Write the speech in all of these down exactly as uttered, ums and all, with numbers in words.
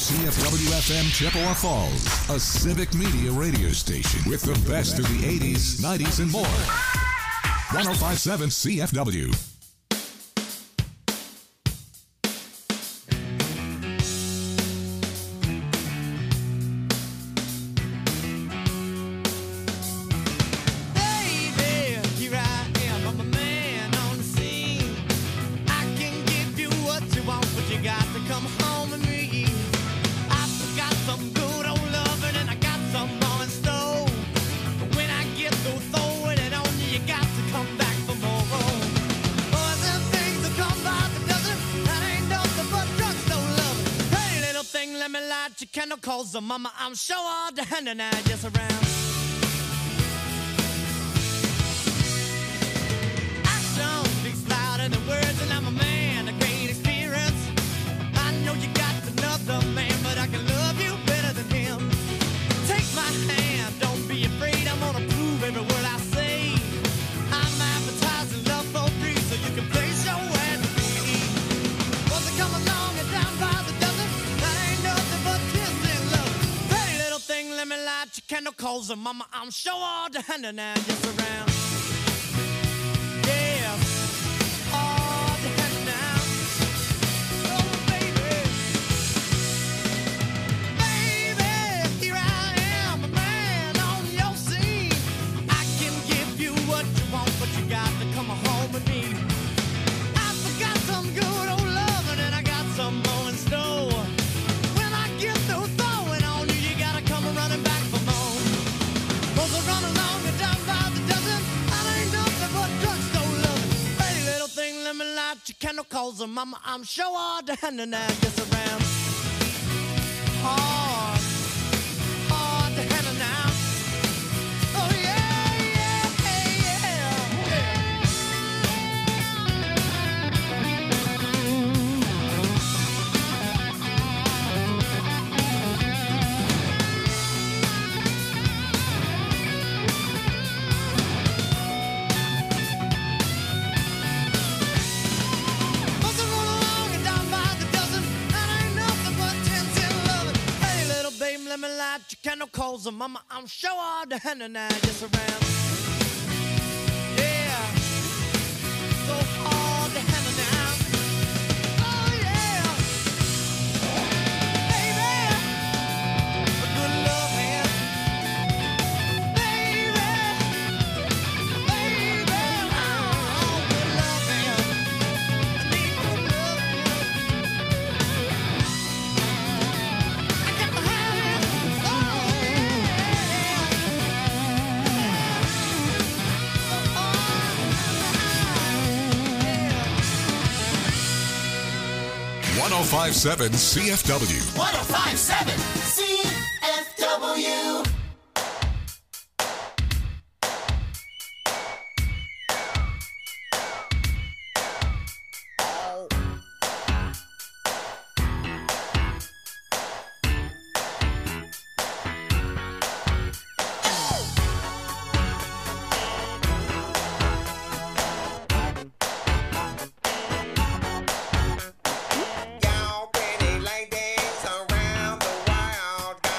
C F W F M Chippewa Falls, a civic media radio station with the best of the eighties, nineties, and more. one oh five point seven C F W. Cause mama, I'm sure all the hand and I just around. Action speaks louder than words, and I'm a man of great experience. I know you got another man, but I can love you better than him. Take my hand, don't be afraid. I'm gonna prove every word I say. I'm advertising love for free, so you can place your ad to me. Was it come along and down by the dozen? That ain't nothing but kissing love. Pretty little thing, let me light your candle, cause uh, mama, I'm sure all the hand and I just around. Yeah, all the hand now. Oh, baby. Baby, here I am, a man on your scene. I can give you what you want, but you got to come home with me. I forgot some good old loving, and I got some more in store. When I get through throwing on you, you gotta come running back for more. Cause I run along and down by the dozen. I ain't nothing but drugstore loving. Pretty little thing, let me light your candle, cause uh, mama, I'm sure all the hand and I gets around. Hard, hard to handle now. Oh yeah, yeah, yeah, yeah. Must have run along and down by the dozen. That ain't nothing but ten, ten loving. Hey, little baby, let me light your candle, cause uh, mama, I'm sure all the hand and I just around. Yeah, so hard to handle now. Oh yeah, baby, a good love man. Baby, baby, oh, good love man. I need good love man. I got to have it. Oh one oh five point seven C F W. one oh five point seven C F W. Y'all pretty ladies around the world.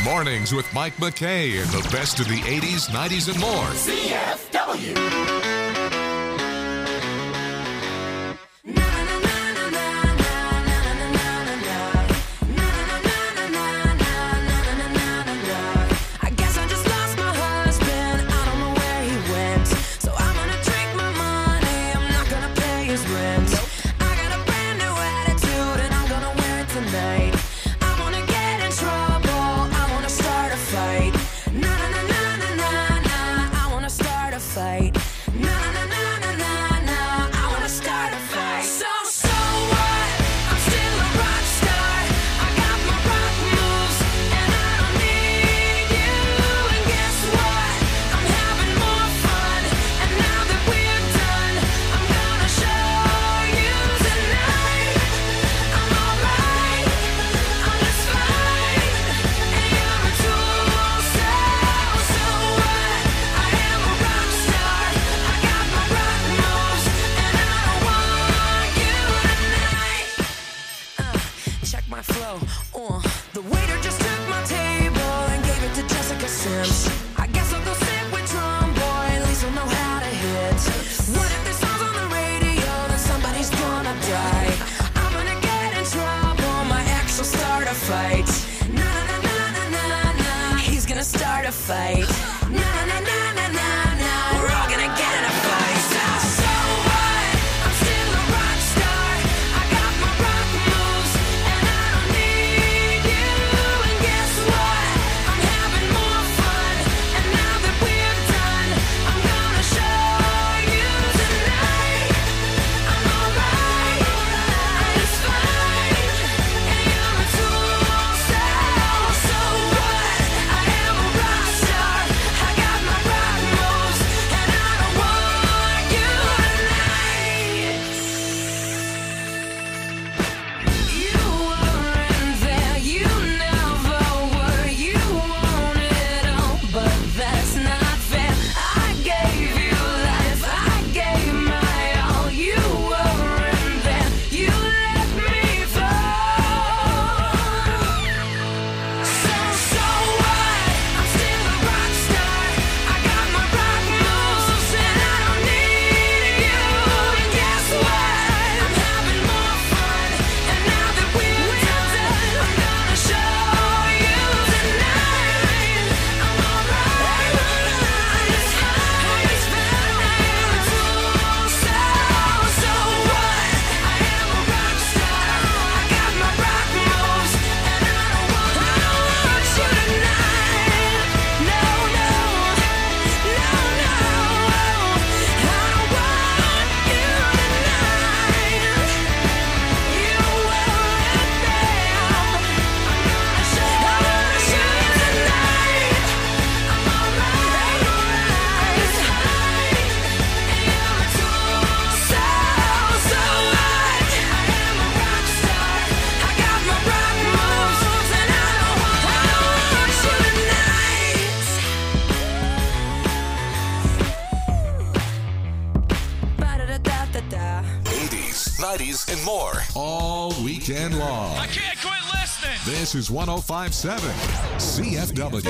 Mornings with Mike McKay and the best of the eighties, nineties, and more. C F W. nineties, and more all weekend long. I can't quit listening. This is one oh five point seven C F W.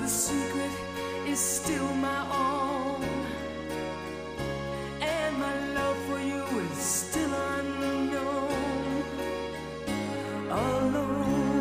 the secret is still my own, and my love for you is still unknown, alone.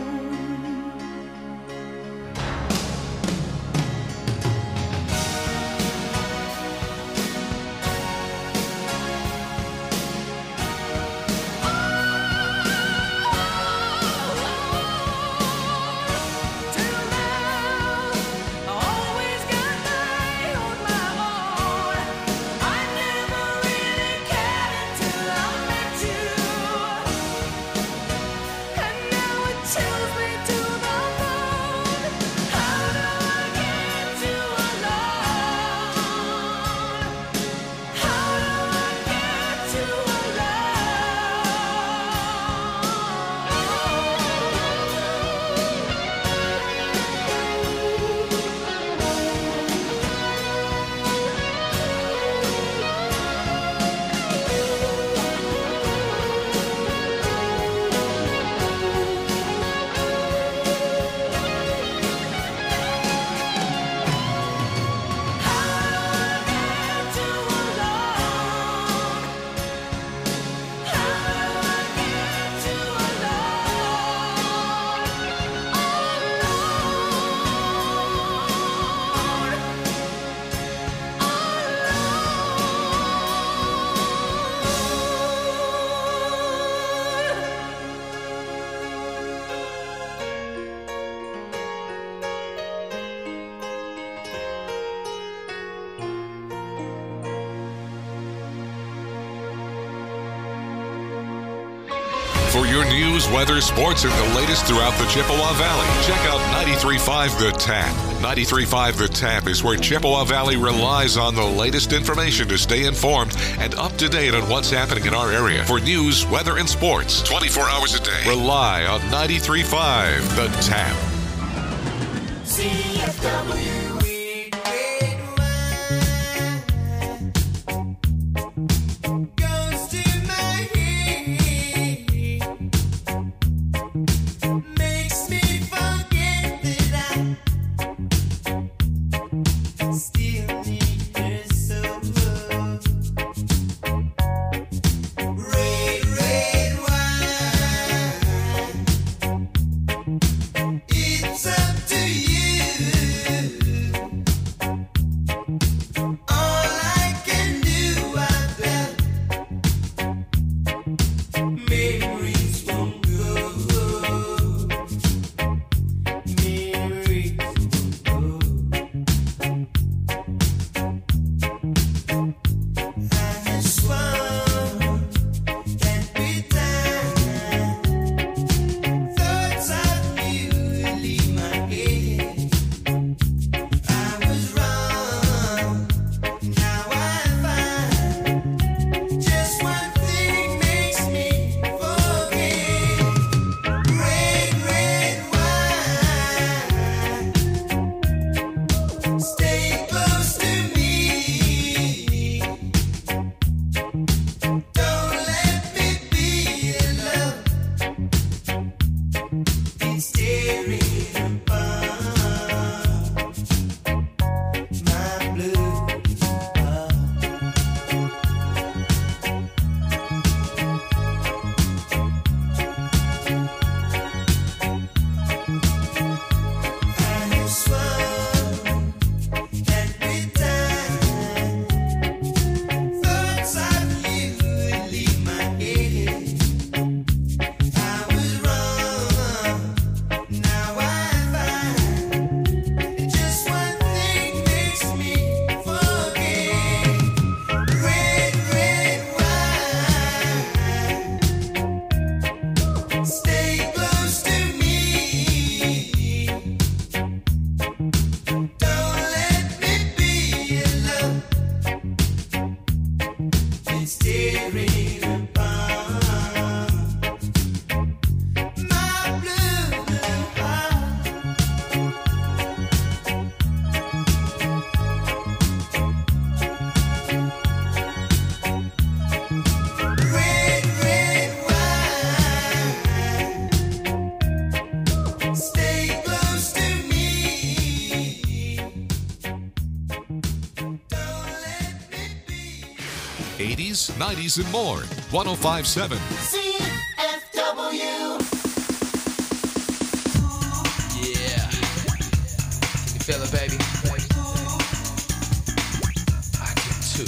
For your news, weather, sports, and the latest throughout the Chippewa Valley, check out ninety-three point five The Tap. ninety-three point five The Tap is where Chippewa Valley relies on the latest information to stay informed and up to date on what's happening in our area. For news, weather, and sports, twenty-four hours a day, rely on ninety-three point five The Tap. C F W. It's up to you. eighties, nineties, and more. one oh five point seven. C F W. Yeah. Can you feel it, baby? I can too.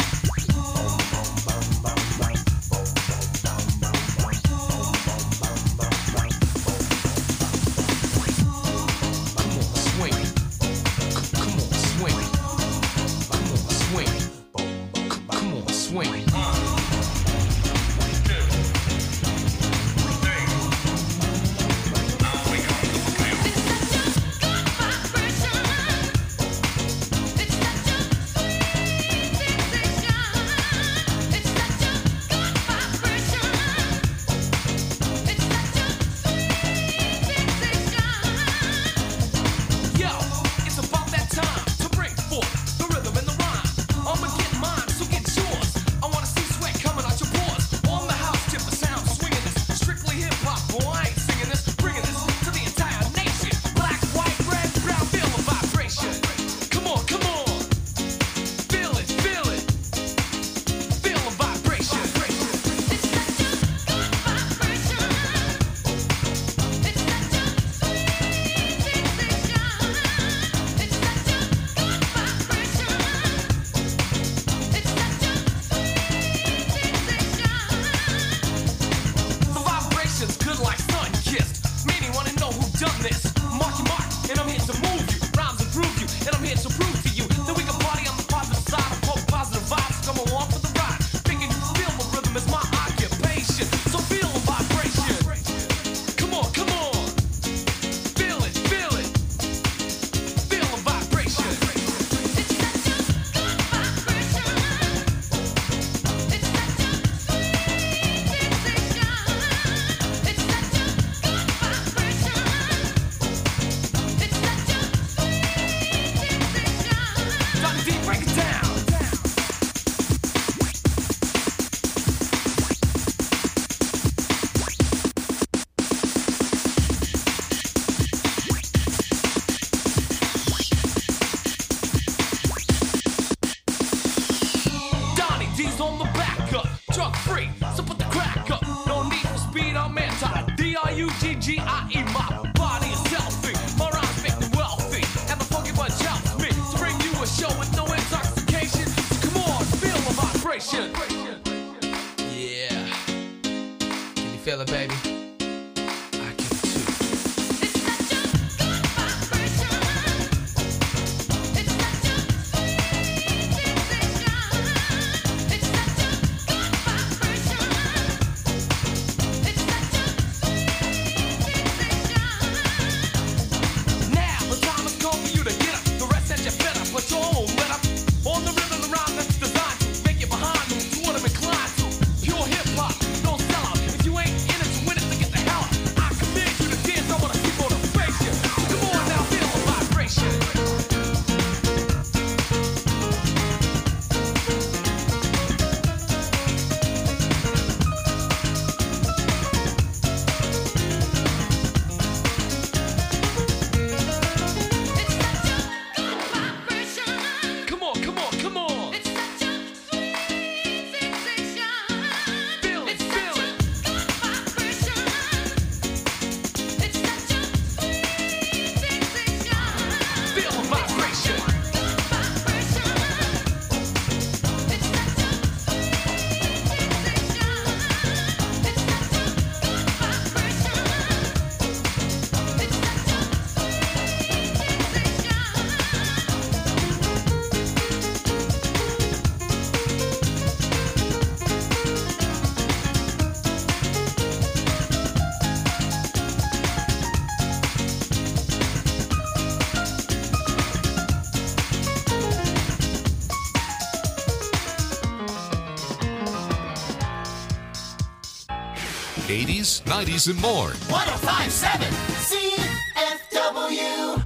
eighties, nineties, and more. one oh five point seven C F W.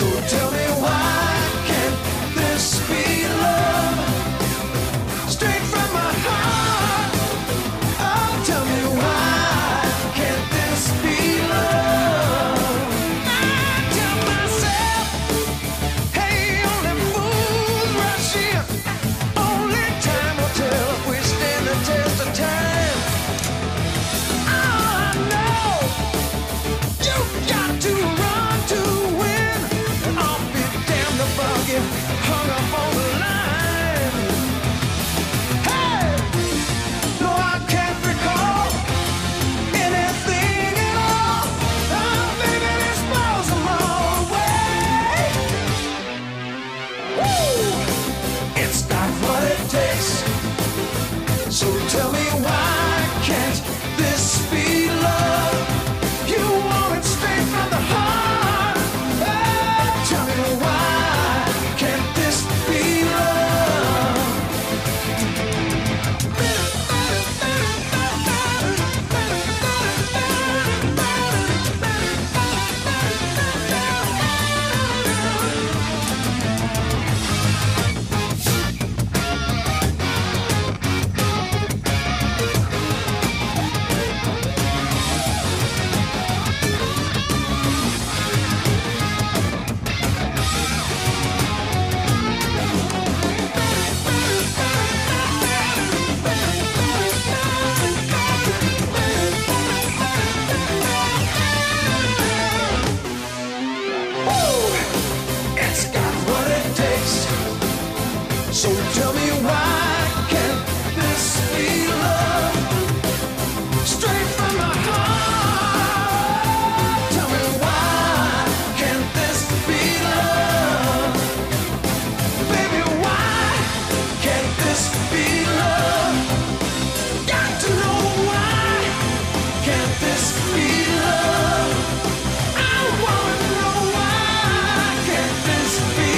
So tell me why can't this be love? Straight from my heart. Oh, tell me why can't this be love? I tell myself, hey, only fools rush in. Only time will tell if we stand the test of time. I know you got to run to win, and I'll be damned if I'll get hung up on the line. Hey, no, I can't recall anything at all. Oh, baby, this blows them all away. Woo! It's got what it takes. So tell me why can't this be love? You want it straight from the heart. Oh, tell me why can't this be love? It's got what it takes. So tell me why can't this be love? Straight from my heart. Tell me why can't this be love? Baby, why can't this be love? Got to know why can't this be love? I wanna know why can't this be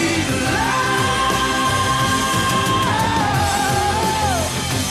love?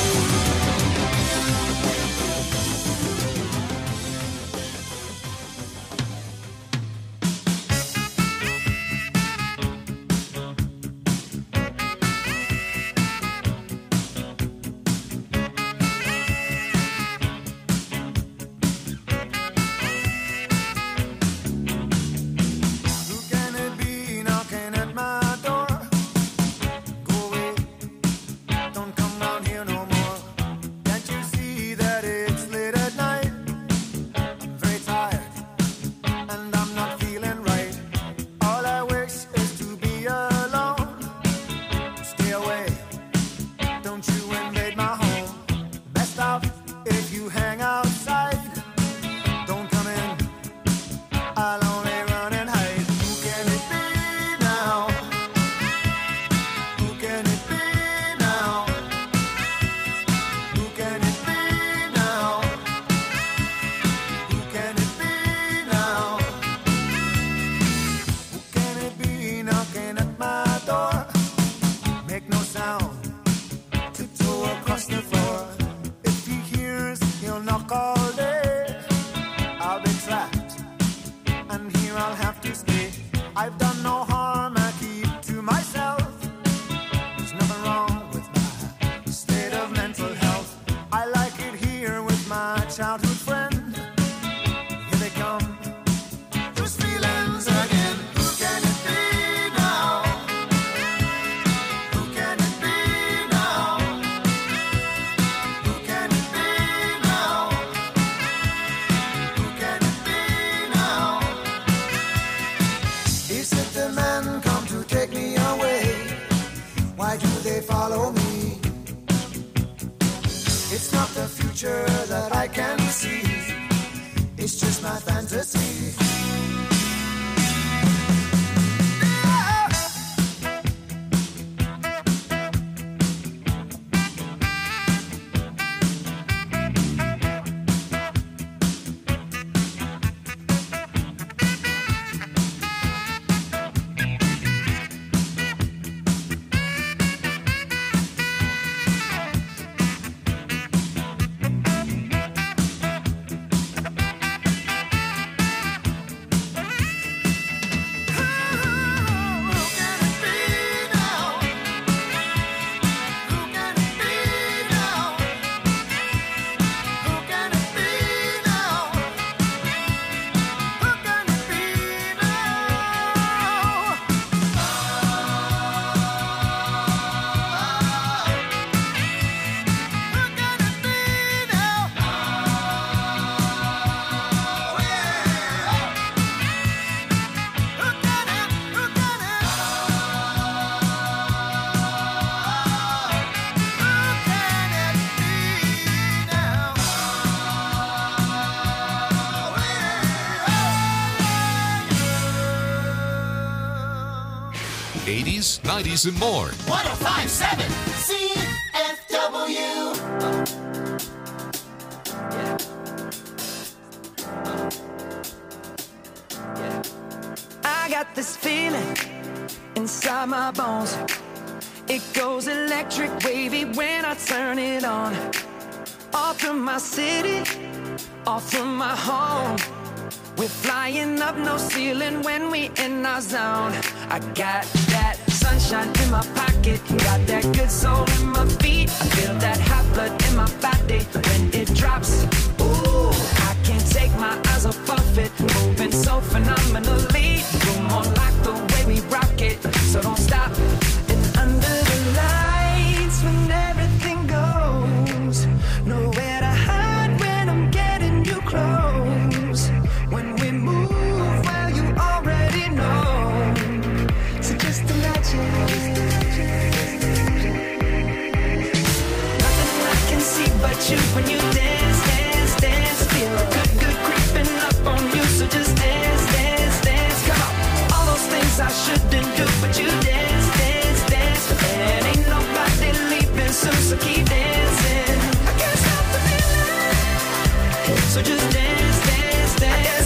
Who can it be knocking at my door? Go away, don't come round here no more. Can't you see that it's late at night? I'm very tired and I'm not feeling right. All I wish is to be alone. Stay away, don't you invade my home. Best off if you hang outside. Don't come in, I'll only run and hide. Who can it be now? Who can it be now? Who can it be now? Who can it be now? Who can it be knocking at my door? Make no sound, tiptoe across the floor. If he hears, he'll knock all day. I'll be trapped, and here I'll have to stay. I've done no harm, I keep to myself. There's nothing wrong with my state of mental health. I like it here with my childhood friend. Here they come, those feelings again. Who can it be now? Who can it be now? Who can it be now? Who can it be now? Is it the men come to take me away? Why do they follow me? It's not the future that I can see. It's just my fantasy. eighties, nineties, and more. one oh five point seven C F W. I got this feeling inside my bones. It goes electric wavy when I turn it on. Off from my city, off from my home. We're flying up no ceiling when we in our zone. I got that sunshine in my pocket, got that good soul in my feet. I feel that hot blood in my body when it drops. Ooh, I can't take my eyes off it, moving so phenomenally. You're more like the way we rock it, so don't stop. And under the lights when everything goes, nowhere to hide when I'm getting you close. When we move, well, you already know. So just imagine. Nothing I can see but you when you dance, dance, dance. Feel good, good creeping up on you. So just dance, dance, dance. Come on. All those things I shouldn't do, but you dance, dance, dance. And ain't nobody leaving soon, so keep dancing. I can't stop the feeling. So just dance, dance, dance.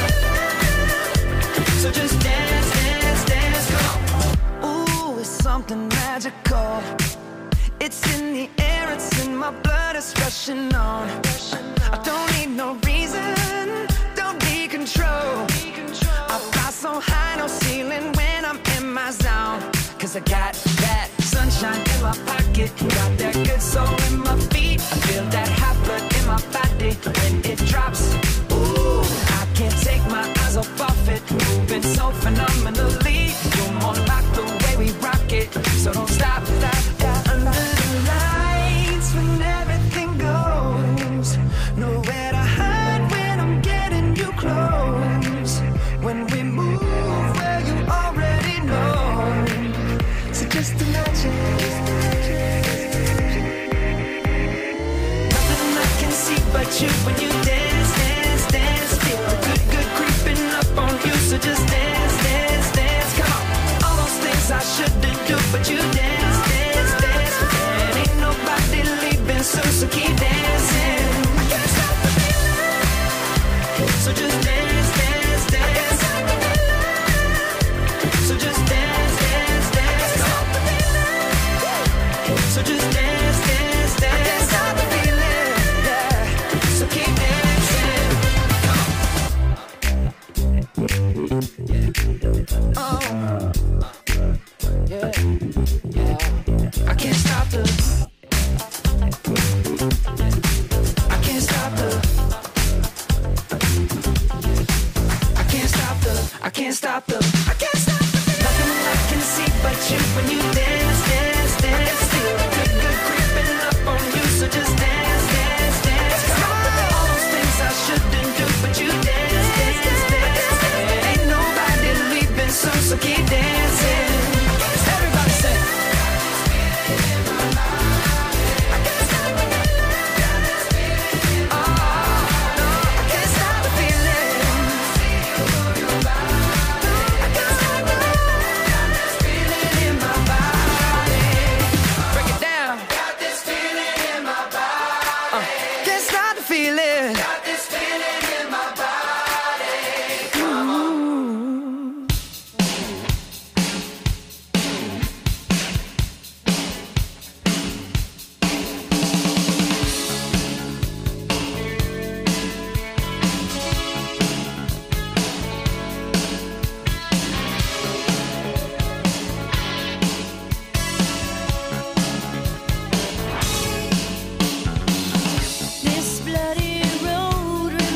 So just dance, dance, dance, come on. Ooh, it's something magical. It's in the air, it's in my blood, it's rushing on. I don't need no reason, don't need control. I fly so high, no ceiling when I'm in my zone. Cause I got that sunshine in my pocket, got that good soul in my feet. I feel that hot blood in my body when it drops. Ooh, I can't take my eyes off of it, moving so phenomenally. You're more like the way we rock it, so don't stop, stop, stop. Under the lights when everything goes, nowhere to hide when I'm getting you close. When we move, well, you already know. So just imagine. Nothing I can see but you when you dance, dance, dance. Feel a good, good creeping up on you. So just dance, dance, dance. Come on. All those things I shouldn't do, but you dance, dance, dance. And ain't nobody leaving soon, so keep dancing. I can't stop the feeling. So just dance, dance, dance. So just dance, dance, dance. Stop the feeling. So just dance, dance, dance. I can't stop the feeling. Yeah. So keep dancing. Oh, yeah, yeah. I can't stop the. I can't stop the. I can't stop the. I can't stop the. I can't stop the. Nothing I can see but you when you dance, dance, dance. Feel good, good creeping up on you. So just dance, dance, dance. Come on. All those things I shouldn't do, but you dance, dance, dance. And ain't nobody leaving soon, so keep dancing. Everybody say. I can't stop the feeling. Oh, no, I can't stop the feeling. I can't stop the feeling in my body. Break it down. Got this feeling in my body. Uh, can't stop the feeling. Got this feeling in my body. Come on. This bloody road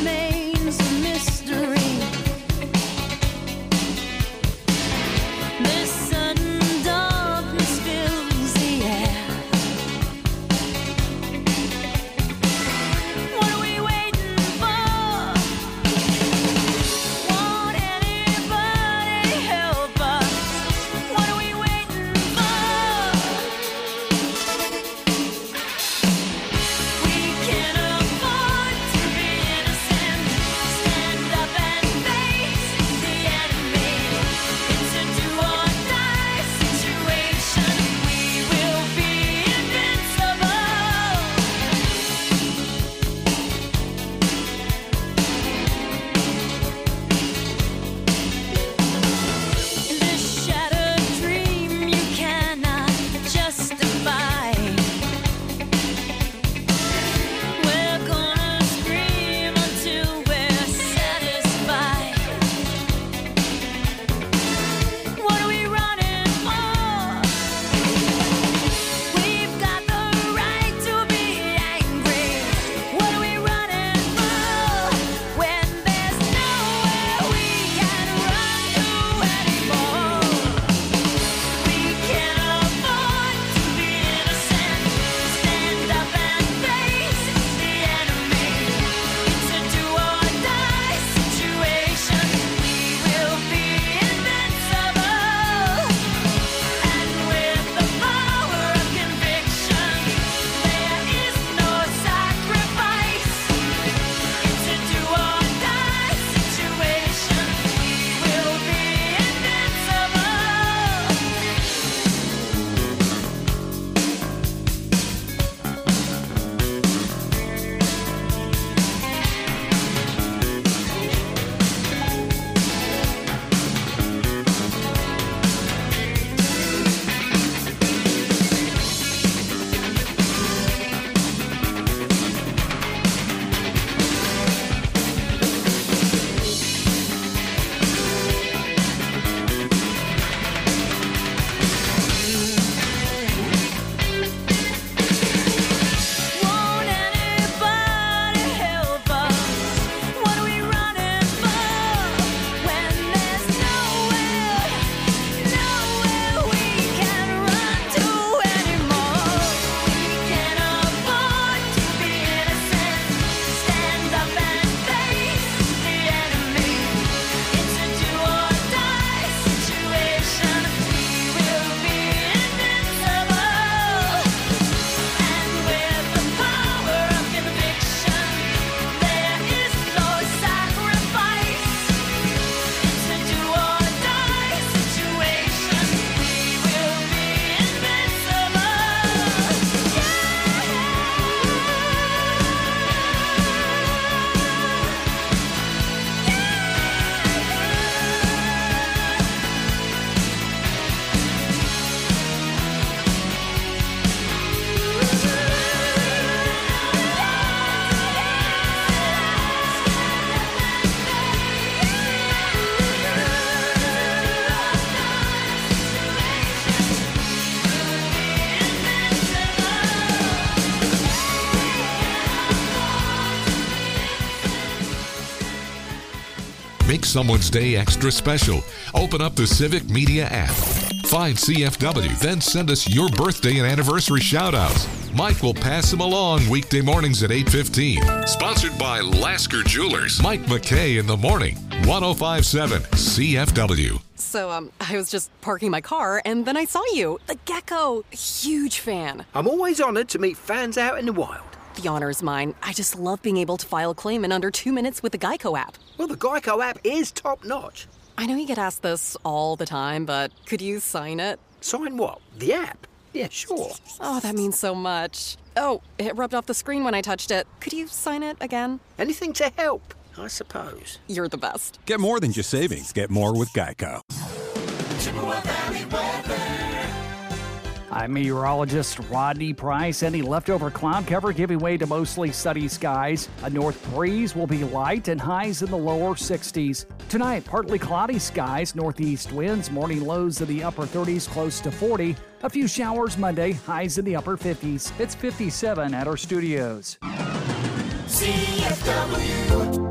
Make someone's day extra special. Open up the Civic Media app. Find C F W, then send us your birthday and anniversary shout-outs. Mike will pass them along weekday mornings at eight fifteen. Sponsored by Lasker Jewelers. Mike McKay in the morning. one oh five point seven C F W. So, um, I was just parking my car, and then I saw you. The Gecko. Huge fan. I'm always honored to meet fans out in the wild. The honor is mine. I just love being able to file a claim in under two minutes with the Geico app. Well, the Geico app is top-notch. I know you get asked this all the time, but could you sign it? Sign what? The app? Yeah, sure. Oh, that means so much. Oh, it rubbed off the screen when I touched it. Could you sign it again? Anything to help, I suppose. You're the best. Get more than just savings. Get more with Geico. Chippewa Valley weather. I'm meteorologist Rodney Price. Any leftover cloud cover giving way to mostly sunny skies. A north breeze will be light and highs in the lower sixties. Tonight, partly cloudy skies, northeast winds, morning lows in the upper thirties, close to forty. A few showers Monday, highs in the upper fifties. It's fifty-seven at our studios. C F W.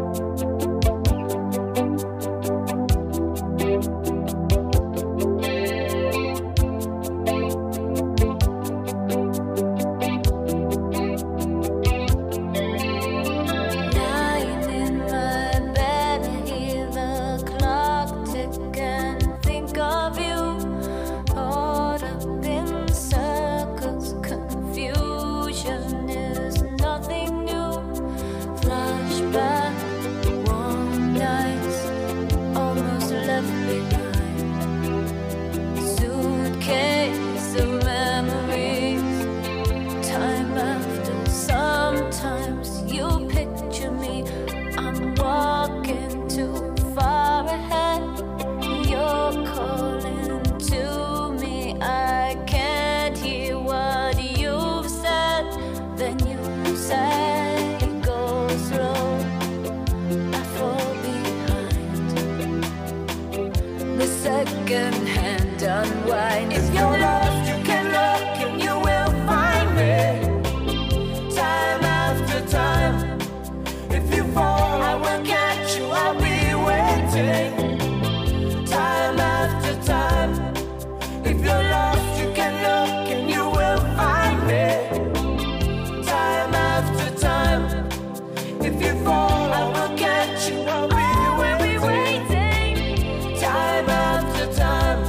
Second-hand unwind. If you're lost, you can look and you will find me. Time after time. If you fall, I will catch you. I'll be waiting. Time after time. If you're lost, you can look and you will find me. Time after time. If you fall, I will catch you. I'll be waiting. Time after time.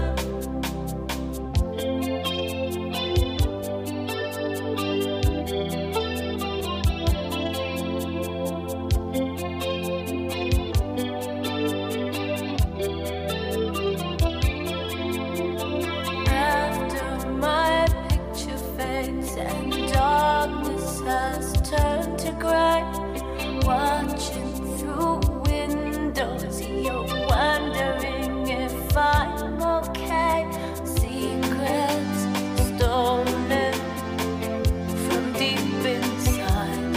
After my picture fades and darkness has turned to gray, watching through windows, you're wondering if I'm okay. Secrets stolen from deep inside.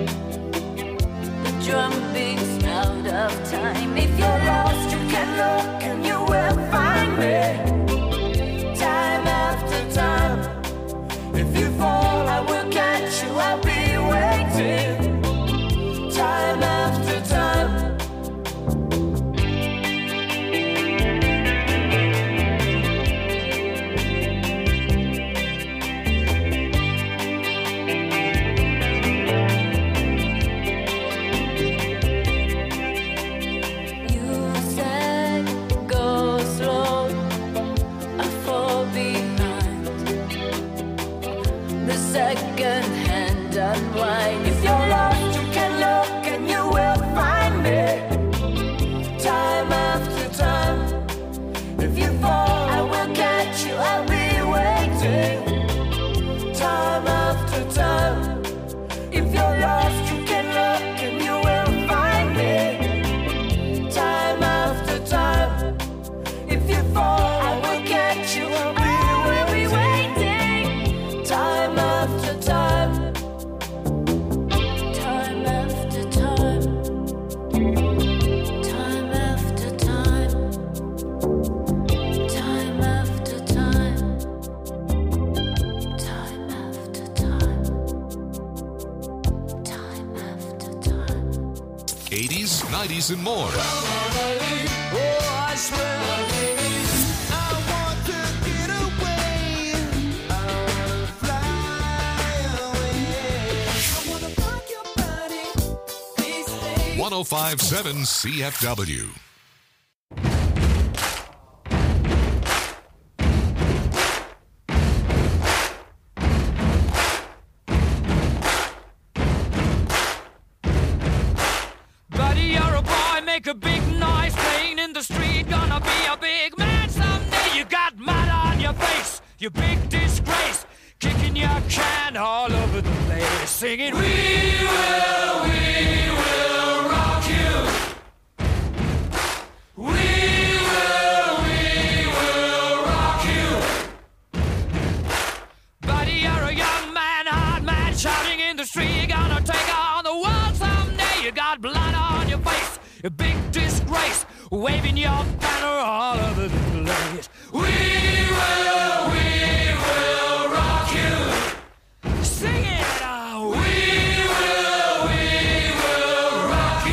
The drum beats out of time. If you're lost, you can look and you will find me. Time after time. If you fall, I will catch you. I'll be waiting. Time after time. You said go eighties, nineties, and more. Oh, I swear. I want to get away. I wanna fly away. I wanna rock your body these days. one oh five point seven C F W. Make a big noise playing in the street. Gonna be a big man someday. You got mud on your face, you big disgrace. Kicking your can all over the place. Singing, we will, we will rock you. We will, we will rock you. Buddy, you're a young man, hard man, shouting in the street. You're gonna take on the world someday. You got blood on your face, a big disgrace, waving your banner all over the place. We will, we will rock you. Sing it out. We will, we will rock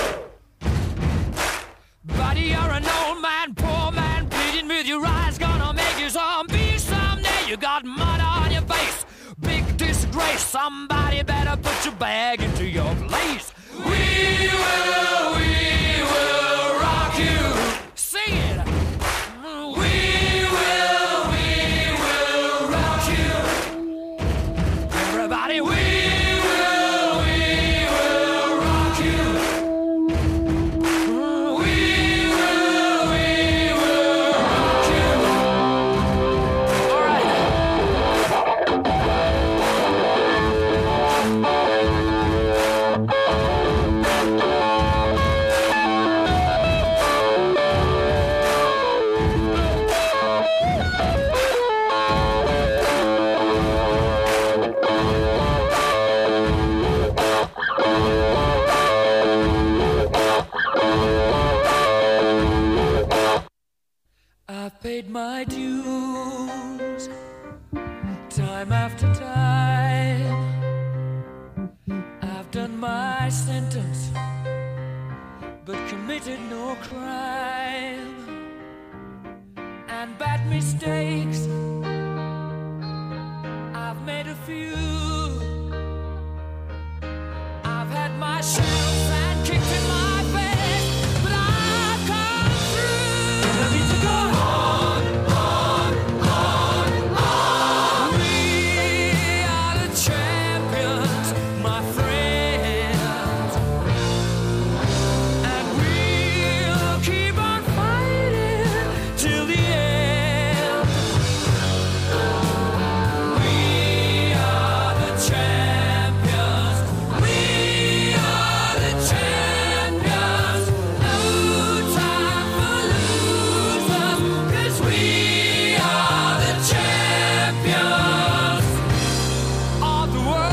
you. Buddy, you're an old man, poor man, pleading with your eyes, gonna make you zombie someday. You got mud on your face, big disgrace. Somebody better put your bag into your place. We will, we will rock you. Sing it. We will, we will rock you. Everybody, we will, we will rock you. We will, we will rock you. All right. I've paid my dues time after time. I've done my sentence, but committed no crime. And bad mistakes, I've made a few. I've had my shells and kicked in my face, but I've come through. I need to go on, on, on, on. We are the champions, my friends, and we'll keep on fighting till the end. We are the champions. We are the champions. No time for losers, 'cause we are the champions of the world.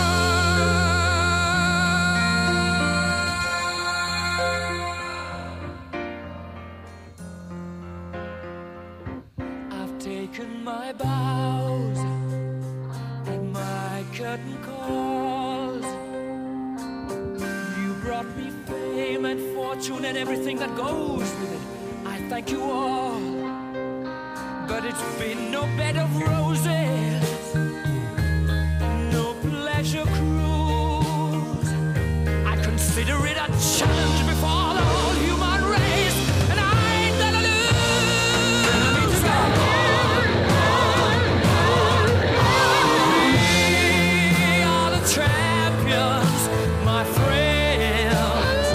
I've taken my bows and my curtain calls. You brought me fame and fortune and everything that goes with it. I thank you all, but it's been no bed of roses, no pleasure cruise. I consider it a challenge before the whole human race, and I ain't gonna lose. I need to go on, on, on, on. We are the champions, my friends,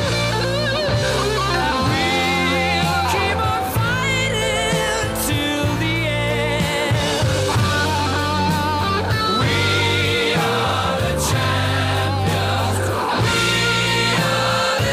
and we'll keep on fighting till the end. We are the champions. We are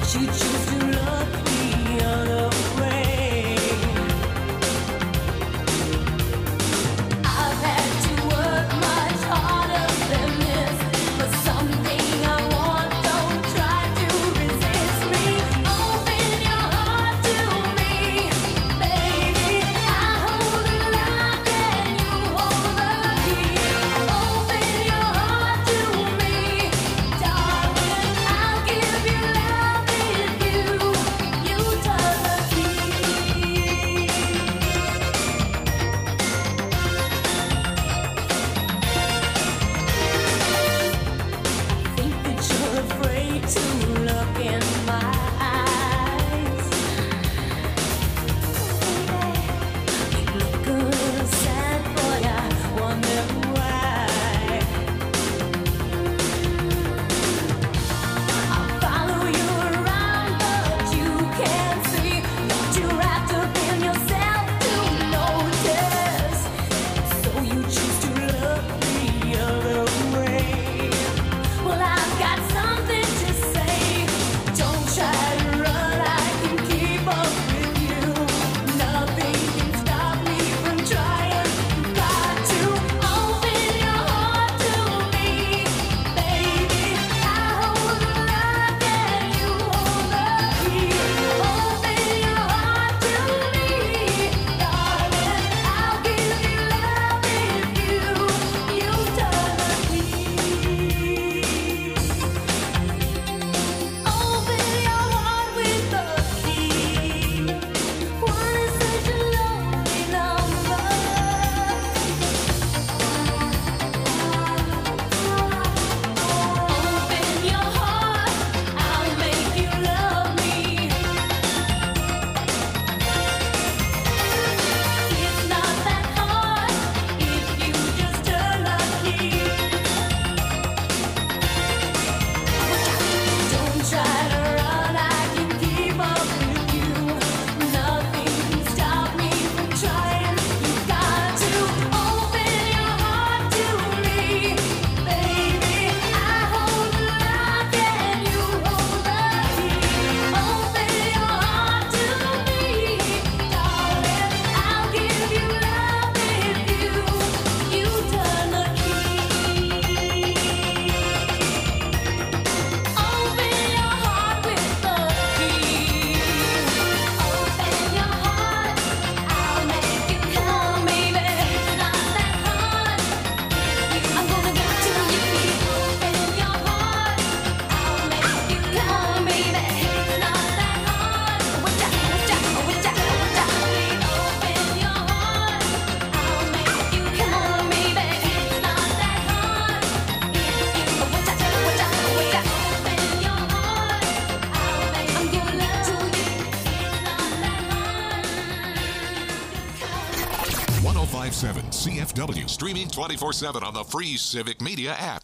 ten fifty-seven C F W, streaming twenty-four seven on the free Civic Media app.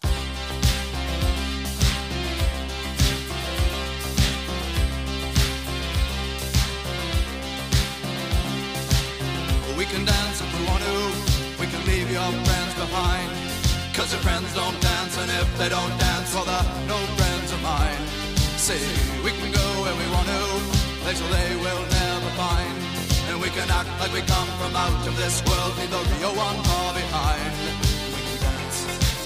We can dance if we want to, we can leave your friends behind. Cause your friends don't dance, and if they don't dance, well they're no friends of mine. See, we can go where we want to, places they will never find. And we can act like we come from out of this world, leave the real one far behind. We can dance.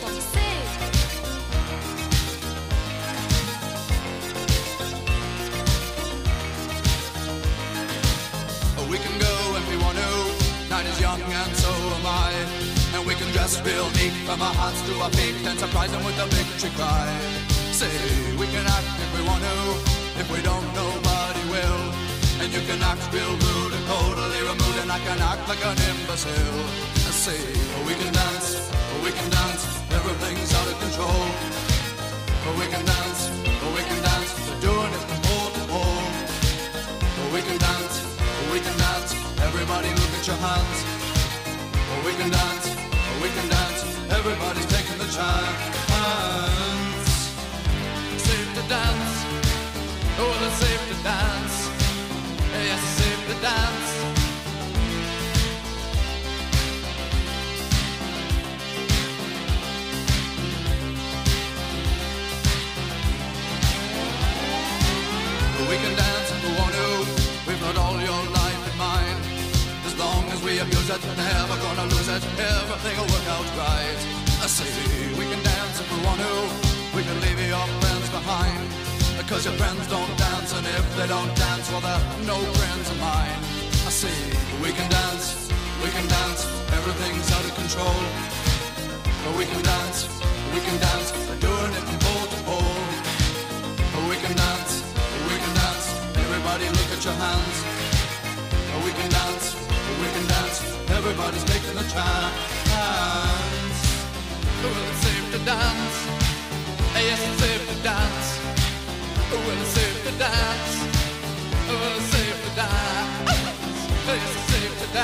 Oh, we can go when we want to, night is young and so am I. And we can dress real neat from our hearts to our feet and surprise them with a victory cry. Say, we can act if we want to, if we don't, nobody will. And you can act real rude and totally removed, and I can act like an imbecile. I say, oh, we can dance, oh, we can dance, everything's out of control. Oh, we can dance, oh, we can dance, they're doing it from pole to pole. Oh, we can dance, oh, we can dance, everybody look at your hands. Oh, we can dance, oh, we can dance, everybody's taking the chance. Safe to dance, oh, it's safe to dance. Yes, it's safe to dance. we can dance if we want to. We've got all your life in mind. As long as we abuse it, never gonna lose it. Everything will work out right. I say we can dance if we want to. We can leave your friends behind. Because your friends don't dance, and if they don't dance, well, they're no friends of mine. I say we can dance, we can dance. Everything's out of control. But we can dance, we can dance. We're doing it from pole to pole. But we can dance, we can dance. Everybody look at your hands. But we can dance, we can dance. Everybody's making a chance. Well, it's safe to dance. Yes, it's safe to dance. Well, it's safe to dance. Well, it's safe to dance. Yes,